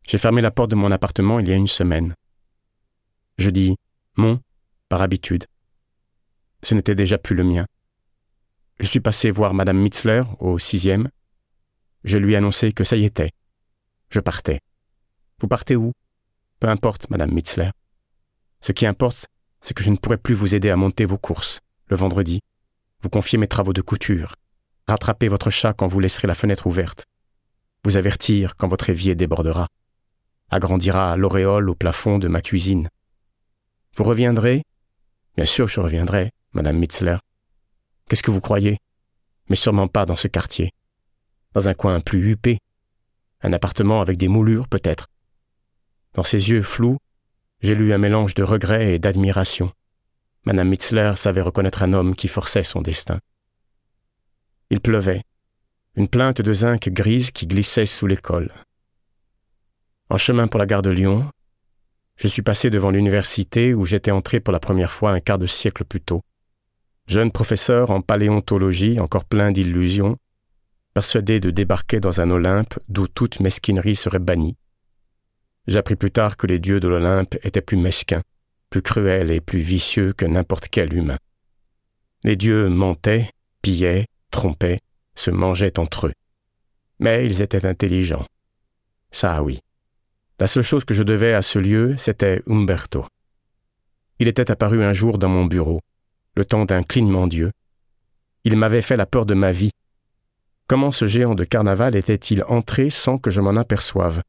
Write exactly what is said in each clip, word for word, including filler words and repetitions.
J'ai fermé la porte de mon appartement il y a une semaine. Je dis « mon » par habitude. Ce n'était déjà plus le mien. Je suis passé voir Madame Mitzler au sixième. Je lui ai annoncé que ça y était. Je partais. Vous partez où? Peu importe, Madame Mitzler. Ce qui importe, c'est que je ne pourrai plus vous aider à monter vos courses, le vendredi, vous confier mes travaux de couture, rattraper votre chat quand vous laisserez la fenêtre ouverte, vous avertir quand votre évier débordera, agrandira l'auréole au plafond de ma cuisine. Vous reviendrez? Bien sûr, je reviendrai, Madame Mitzler. Qu'est-ce que vous croyez? Mais sûrement pas dans ce quartier. Dans un coin plus huppé. Un appartement avec des moulures, peut-être. Dans ses yeux flous, j'ai lu un mélange de regret et d'admiration. Madame Mitzler savait reconnaître un homme qui forçait son destin. Il pleuvait. Une plainte de zinc grise qui glissait sous l'école. En chemin pour la gare de Lyon, je suis passé devant l'université où j'étais entré pour la première fois un quart de siècle plus tôt. Jeune professeur en paléontologie, encore plein d'illusions, persuadé de débarquer dans un Olympe d'où toute mesquinerie serait bannie. J'appris plus tard que les dieux de l'Olympe étaient plus mesquins, plus cruels et plus vicieux que n'importe quel humain. Les dieux mentaient, pillaient, trompaient, se mangeaient entre eux. Mais ils étaient intelligents. Ça, oui. La seule chose que je devais à ce lieu, c'était Umberto. Il était apparu un jour dans mon bureau, le temps d'un clignement d'yeux. Il m'avait fait la peur de ma vie. Comment ce géant de carnaval était-il entré sans que je m'en aperçoive?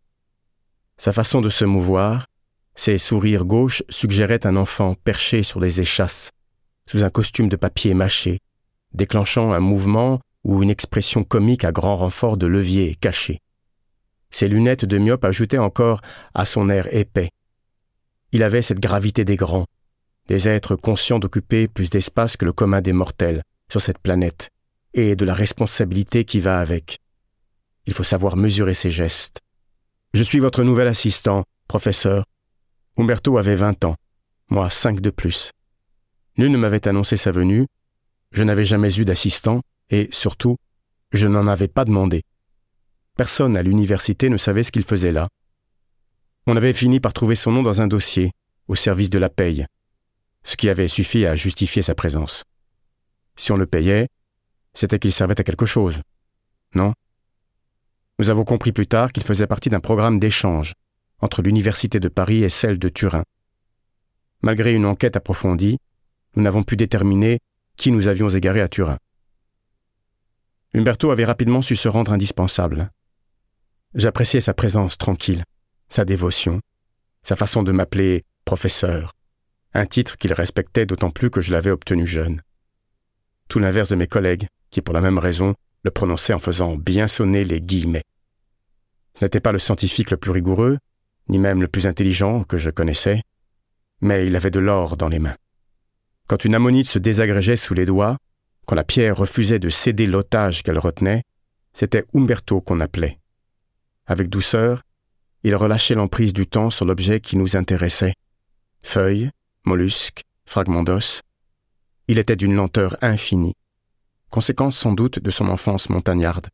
Sa façon de se mouvoir, ses sourires gauches suggéraient un enfant perché sur des échasses, sous un costume de papier mâché, déclenchant un mouvement ou une expression comique à grand renfort de levier caché. Ses lunettes de myope ajoutaient encore à son air épais. Il avait cette gravité des grands, des êtres conscients d'occuper plus d'espace que le commun des mortels sur cette planète, et de la responsabilité qui va avec. Il faut savoir mesurer ses gestes. « Je suis votre nouvel assistant, professeur. » Umberto avait vingt ans, moi cinq de plus. Nul ne m'avait annoncé sa venue, je n'avais jamais eu d'assistant, et surtout, je n'en avais pas demandé. Personne à l'université ne savait ce qu'il faisait là. On avait fini par trouver son nom dans un dossier, au service de la paye, ce qui avait suffi à justifier sa présence. Si on le payait, c'était qu'il servait à quelque chose. Non? Nous avons compris plus tard qu'il faisait partie d'un programme d'échange entre l'Université de Paris et celle de Turin. Malgré une enquête approfondie, nous n'avons pu déterminer qui nous avions égaré à Turin. Umberto avait rapidement su se rendre indispensable. J'appréciais sa présence tranquille, sa dévotion, sa façon de m'appeler « professeur », un titre qu'il respectait d'autant plus que je l'avais obtenu jeune. Tout l'inverse de mes collègues, qui pour la même raison le prononçaient en faisant bien sonner les guillemets. Ce n'était pas le scientifique le plus rigoureux, ni même le plus intelligent que je connaissais, mais il avait de l'or dans les mains. Quand une ammonite se désagrégeait sous les doigts, quand la pierre refusait de céder l'otage qu'elle retenait, c'était Umberto qu'on appelait. Avec douceur, il relâchait l'emprise du temps sur l'objet qui nous intéressait. Feuilles, mollusques, fragments d'os. Il était d'une lenteur infinie, conséquence sans doute de son enfance montagnarde.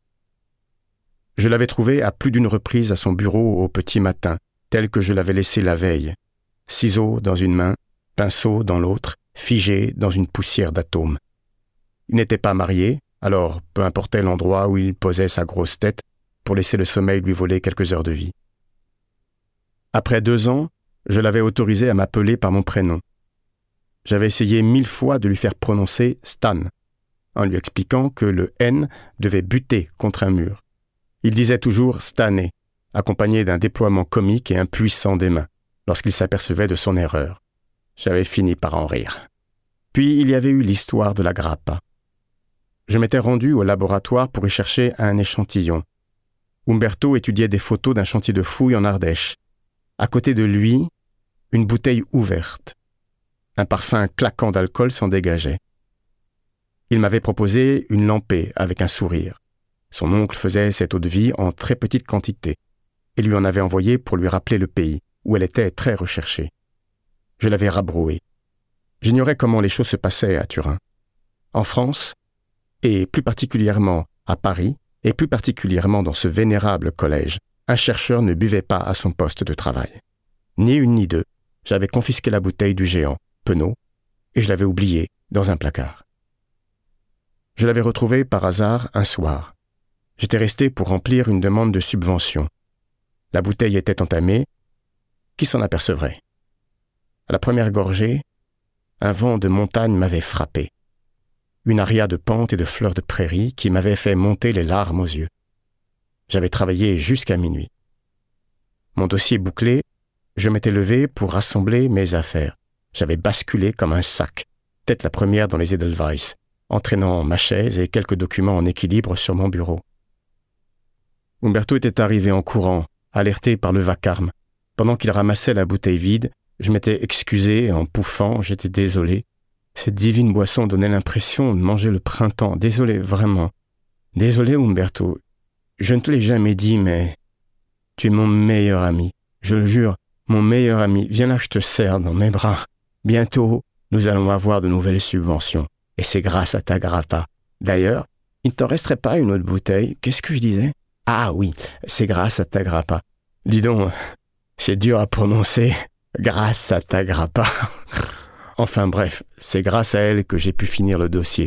Je l'avais trouvé à plus d'une reprise à son bureau au petit matin, tel que je l'avais laissé la veille. Ciseaux dans une main, pinceau dans l'autre, figé dans une poussière d'atomes. Il n'était pas marié, alors peu importait l'endroit où il posait sa grosse tête pour laisser le sommeil lui voler quelques heures de vie. Après deux ans, je l'avais autorisé à m'appeler par mon prénom. J'avais essayé mille fois de lui faire prononcer Stan, en lui expliquant que le N devait buter contre un mur. Il disait toujours Stané, accompagné d'un déploiement comique et impuissant des mains, lorsqu'il s'apercevait de son erreur. J'avais fini par en rire. Puis il y avait eu l'histoire de la grappa. Je m'étais rendu au laboratoire pour y chercher un échantillon. Umberto étudiait des photos d'un chantier de fouilles en Ardèche. À côté de lui, une bouteille ouverte. Un parfum claquant d'alcool s'en dégageait. Il m'avait proposé une lampée avec un sourire. Son oncle faisait cette eau-de-vie en très petite quantité et lui en avait envoyé pour lui rappeler le pays, où elle était très recherchée. Je l'avais rabroué. J'ignorais comment les choses se passaient à Turin. En France, et plus particulièrement à Paris, et plus particulièrement dans ce vénérable collège, un chercheur ne buvait pas à son poste de travail. Ni une ni deux, j'avais confisqué la bouteille du géant, Penaud, et je l'avais oubliée dans un placard. Je l'avais retrouvée par hasard un soir. J'étais resté pour remplir une demande de subvention. La bouteille était entamée. Qui s'en apercevrait? À la première gorgée, un vent de montagne m'avait frappé. Une aria de pente et de fleurs de prairie qui m'avait fait monter les larmes aux yeux. J'avais travaillé jusqu'à minuit. Mon dossier bouclé, je m'étais levé pour rassembler mes affaires. J'avais basculé comme un sac, tête la première dans les Edelweiss, entraînant ma chaise et quelques documents en équilibre sur mon bureau. Umberto était arrivé en courant, alerté par le vacarme. Pendant qu'il ramassait la bouteille vide, je m'étais excusé en pouffant, j'étais désolé. Cette divine boisson donnait l'impression de manger le printemps. Désolé, vraiment. Désolé, Umberto. Je ne te l'ai jamais dit, mais tu es mon meilleur ami. Je le jure, mon meilleur ami. Viens là, je te serre dans mes bras. Bientôt, nous allons avoir de nouvelles subventions. Et c'est grâce à ta grappa. D'ailleurs, il ne t'en resterait pas une autre bouteille. Qu'est-ce que je disais? Ah oui, c'est grâce à ta grappa. Dis donc, c'est dur à prononcer. Grâce à ta grappa. Enfin bref, c'est grâce à elle que j'ai pu finir le dossier.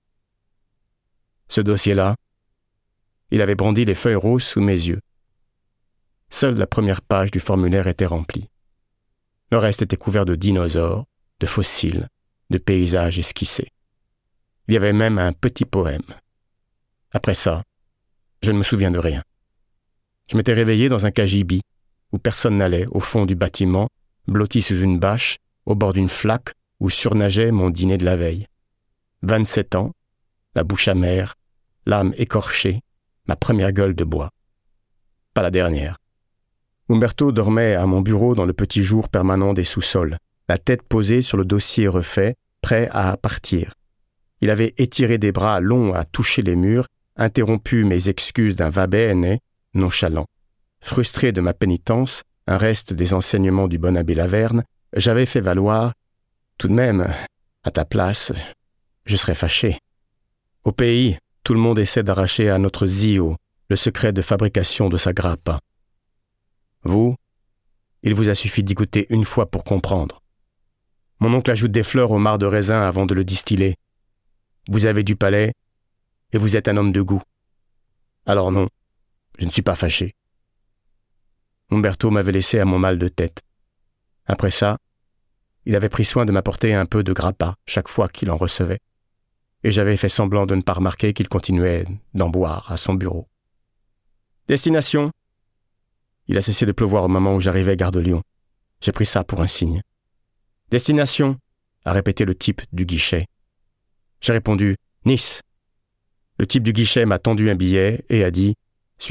Ce dossier-là, il avait brandi les feuilles roses sous mes yeux. Seule la première page du formulaire était remplie. Le reste était couvert de dinosaures, de fossiles, de paysages esquissés. Il y avait même un petit poème. Après ça, je ne me souviens de rien. Je m'étais réveillé dans un cagibi, où personne n'allait, au fond du bâtiment, blotti sous une bâche, au bord d'une flaque où surnageait mon dîner de la veille. Vingt-sept ans, la bouche amère, l'âme écorchée, ma première gueule de bois. Pas la dernière. Umberto dormait à mon bureau dans le petit jour permanent des sous-sols, la tête posée sur le dossier refait, prêt à partir. Il avait étiré des bras longs à toucher les murs, interrompu mes excuses d'un va bene, nonchalant. Frustré de ma pénitence, un reste des enseignements du bon abbé Laverne, j'avais fait valoir, tout de même, à ta place, je serais fâché. Au pays, tout le monde essaie d'arracher à notre Zio le secret de fabrication de sa grappa. Vous, il vous a suffi d'y goûter une fois pour comprendre. Mon oncle ajoute des fleurs au marc de raisin avant de le distiller. Vous avez du palais et vous êtes un homme de goût. Alors non, je ne suis pas fâché. Umberto m'avait laissé à mon mal de tête. Après ça, il avait pris soin de m'apporter un peu de grappa chaque fois qu'il en recevait, et j'avais fait semblant de ne pas remarquer qu'il continuait d'en boire à son bureau. Destination? Il a cessé de pleuvoir au moment où j'arrivais gare de Lyon. J'ai pris ça pour un signe. Destination? A répété le type du guichet. J'ai répondu Nice. Le type du guichet m'a tendu un billet et a dit « Suivant ».